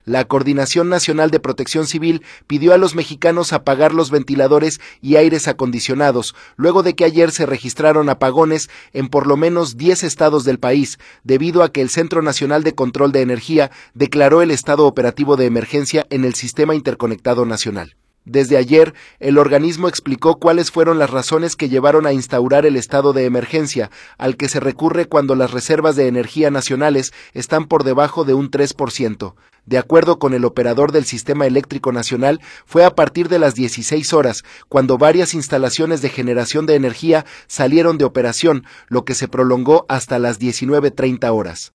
La Coordinación Nacional de Protección Civil pidió a los mexicanos apagar los ventiladores y aires acondicionados, luego de que ayer se registraron apagones en por lo menos 10 estados del país, debido a que el Centro Nacional de Control de Energía declaró el estado operativo de emergencia en el Sistema Interconectado Nacional. Desde ayer, el organismo explicó cuáles fueron las razones que llevaron a instaurar el estado de emergencia, al que se recurre cuando las reservas de energía nacionales están por debajo de un 3%. De acuerdo con el operador del Sistema Eléctrico Nacional, fue a partir de las 16 horas, cuando varias instalaciones de generación de energía salieron de operación, lo que se prolongó hasta las 19:30 horas.